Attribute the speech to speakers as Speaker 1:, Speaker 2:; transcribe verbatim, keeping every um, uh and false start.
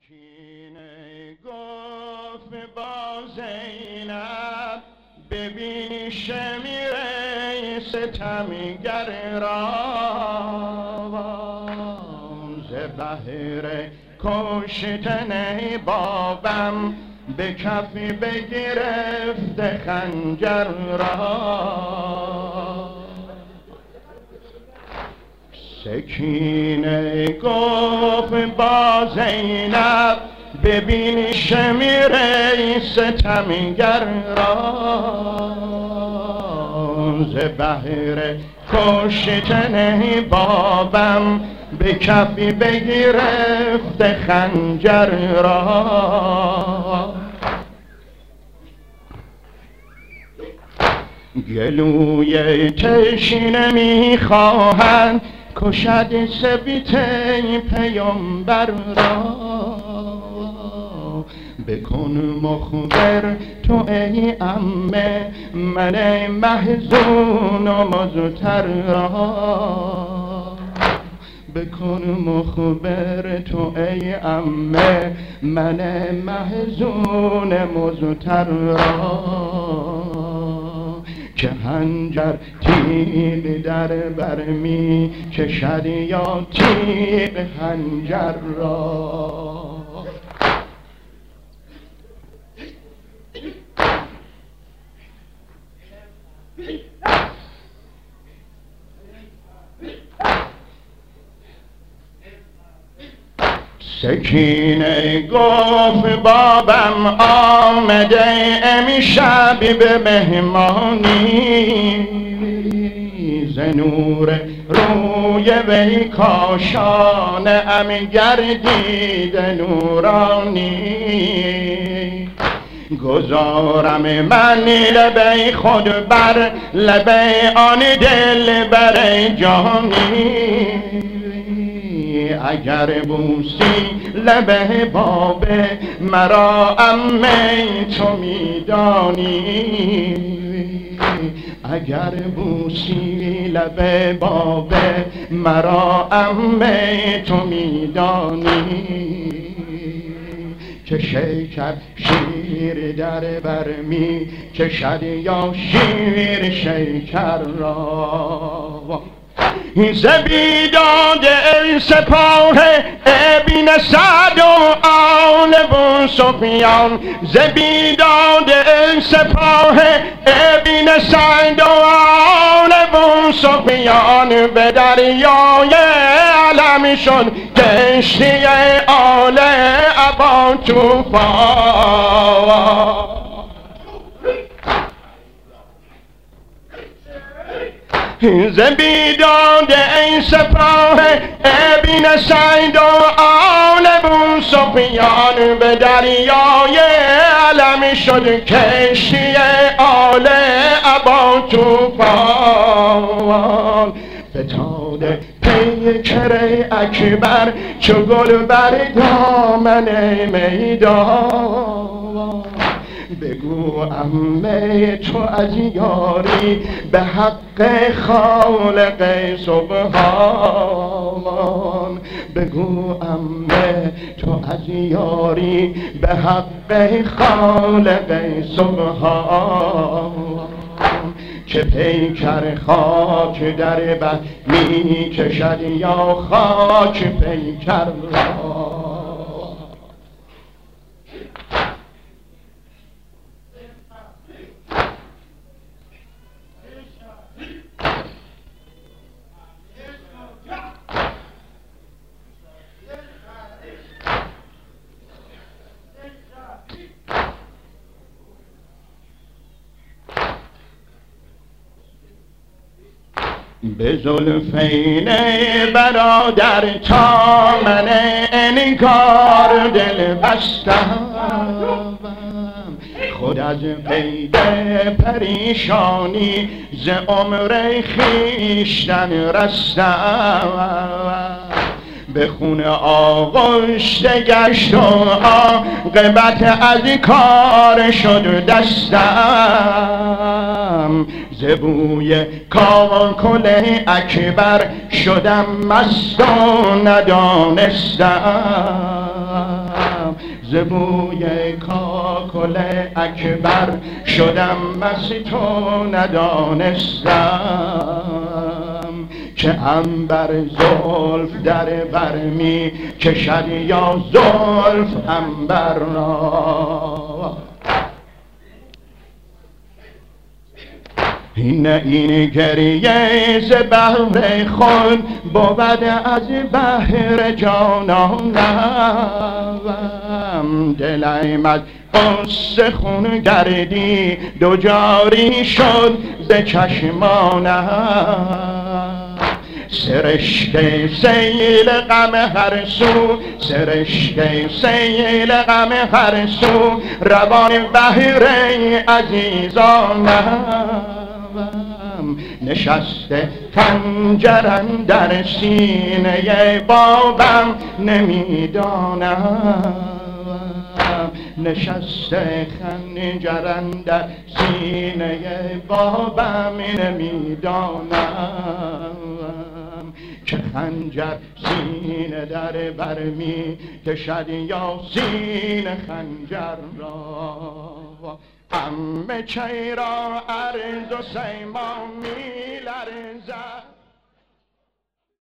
Speaker 1: سکینه گفت با زینب ببین شمیره ستمگر را ز بهر کشتن بابم به کفی بگرفت خنجر را. سکینه گفت با زینب ببین شمیره ستمگر را ز بهر کشتن بابم به کفی بگرفت خنجر را. گلوی تشنه میخواهند کشد سبیت پیامبر را. بکن مخبر تو ای عمه من محزون و مضطر را. بکن مخبر تو ای عمه من محزون مضطر را. که خنجر تیغ در بر می کشد یا تیغ خنجر را. سکینه گفت بابم آمده امشب به مهمانی ز نور روی وی کاشانه ام گردید نورانی. گذارم من لبه خود بر لبه آن دل بر جانی. اگر بوسی لبه بابه مرا عمه تو میدانی. اگر بوسی لبه بابه مرا عمه تو میدانی. که شکر شیر در بر می کشد یا شیر شکر را. ز بیداد ای سپاه ابن سعد و آل ابو سفیان. ز بیداد ای سپاه ابن سعد و آل ابو سفیان به دریای علم شد کشتی آل ابا طوفان. ز بیداد ای سپاه ابن سعد و آل ابو سفیان به دریای علم شد کشتی آل ابا طوفان. فتاده پیکر اکبر چو گل بر دامن میدان. بگو عمه تو از یاری به حق خالق سبحان. بگو عمه تو از یاری به حق خالق سبحان. که پیکر خاک در بر می کشد یا خاک پیکر را. به زلفین برادر تا من انکار دل بستم. خود از قید پریشانی ز عمر خویشتن رستم. به خون آغشته گشت و عاقبت از کار شد دستم. ز بوی کاکل اکبر شدم مست و ندانستم. ز بوی کاکل اکبر شدم مست و ندانستم که عنبر زلف در بر می کشد یا زلف عنبر را. این این گریه ز بحر خود بود از بحر جانانم. دلم از قصه خون گردی دو جاری شد ز چشمانم. سرشک سیل غم هر سو، سرشک سیل غم هر سو، روان بحر عزیزانم. نشسته خنجرم در سینه بابم نمیدانم. نشسته خنجرم در سینه بابم نمیدانم که خنجر سینه در بر می کشد یا سینه خنجر را. همه چیرا عرض و سیما می لرزد